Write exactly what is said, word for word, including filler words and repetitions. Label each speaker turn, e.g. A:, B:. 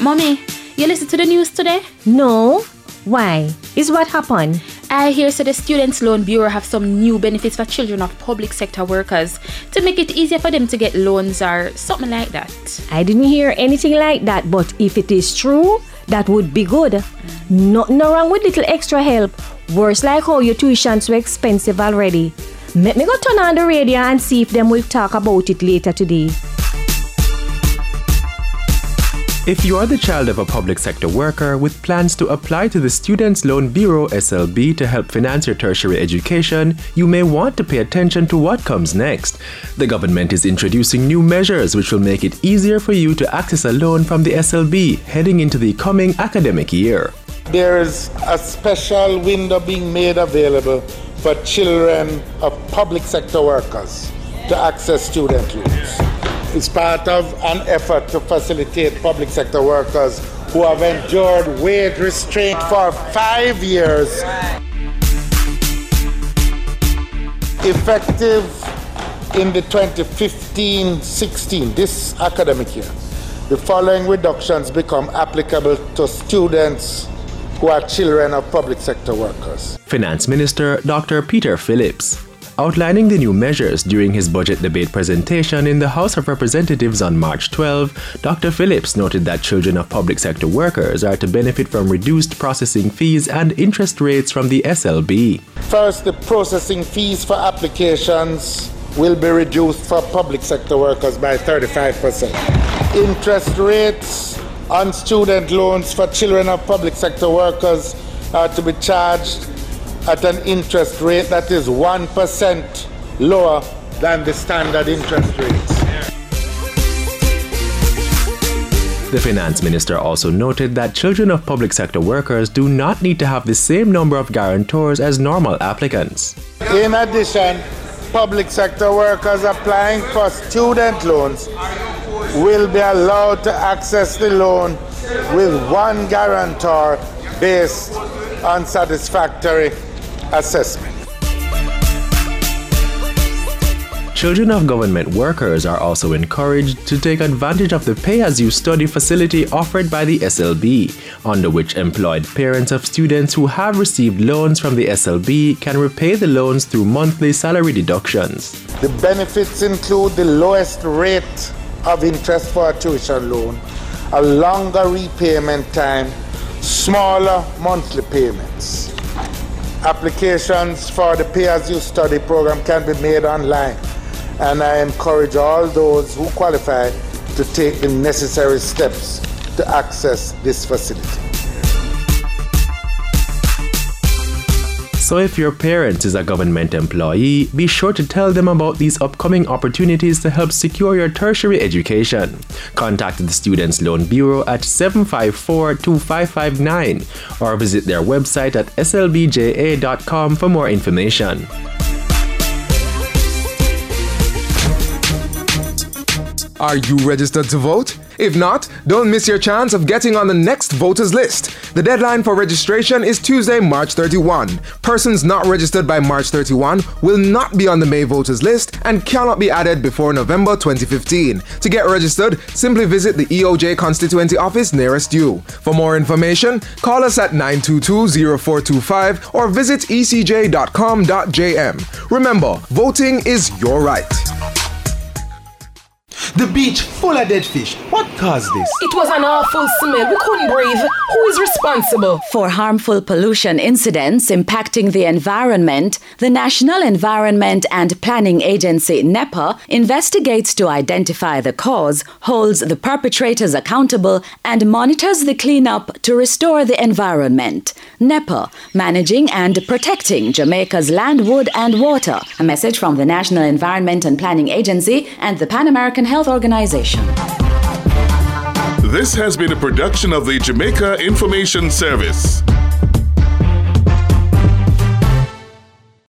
A: Mommy, you listen to the news today?
B: No. Why? Is what happened?
A: I hear so the Students' Loan Bureau have some new benefits for children of public sector workers to make it easier for them to get loans or something like that.
B: I didn't hear anything like that, but if it is true, that would be good. Mm. Nothing wrong with little extra help. Worse like how your tuition's so expensive already. Let me go turn on the radio and see if them will talk about it later today.
C: If you are the child of a public sector worker with plans to apply to the Students' Loan Bureau S L B to help finance your tertiary education, you may want to pay attention to what comes next. The government is introducing new measures which will make it easier for you to access a loan from the S L B heading into the coming academic year.
D: There is a special window being made available for children of public sector workers to access student loans. It's part of an effort to facilitate public sector workers who have endured wage restraint for five years. Effective in the twenty fifteen sixteen, this academic year, the following reductions become applicable to students who are children of public sector workers.
C: Finance Minister Doctor Peter Phillips. Outlining the new measures during his budget debate presentation in the House of Representatives on March twelfth, Doctor Phillips noted that children of public sector workers are to benefit from reduced processing fees and interest rates from the S L B.
D: First, the processing fees for applications will be reduced for public sector workers by thirty-five percent. Interest rates on student loans for children of public sector workers are to be charged at an interest rate that is one percent lower than the standard interest rates.
C: The Finance Minister also noted that children of public sector workers do not need to have the same number of guarantors as normal applicants.
D: In addition, public sector workers applying for student loans will be allowed to access the loan with one guarantor based on satisfactory assessment.
C: Children of government workers are also encouraged to take advantage of the pay-as-you-study facility offered by the S L B, under which employed parents of students who have received loans from the S L B can repay the loans through monthly salary deductions.
D: The benefits include the lowest rate of interest for a tuition loan, a longer repayment time, smaller monthly payments. Applications for the Pay-As-You-Study program can be made online, and I encourage all those who qualify to take the necessary steps to access this facility.
C: So if your parent is a government employee, be sure to tell them about these upcoming opportunities to help secure your tertiary education. Contact the Students' Loan Bureau at seven five four, two five five nine or visit their website at S L B J A dot com for more information.
E: Are you registered to vote? If not, don't miss your chance of getting on the next voters list. The deadline for registration is Tuesday, March thirty-first. Persons not registered by March thirty-first will not be on the May voters list and cannot be added before November twenty fifteen. To get registered, simply visit the E O J constituency office nearest you. For more information, call us at nine two two, zero four two five or visit e c j dot com dot j m. Remember, voting is your right.
F: The beach full of dead fish. What caused this?
G: It was an awful smell. We couldn't breathe. Who is responsible?
H: For harmful pollution incidents impacting the environment, the National Environment and Planning Agency, NEPA, investigates to identify the cause, holds the perpetrators accountable, and monitors the cleanup to restore the environment. NEPA, managing and protecting Jamaica's land, wood, and water. A message from the National Environment and Planning Agency and the Pan American Health Organization.
I: This has been a production of the Jamaica Information Service.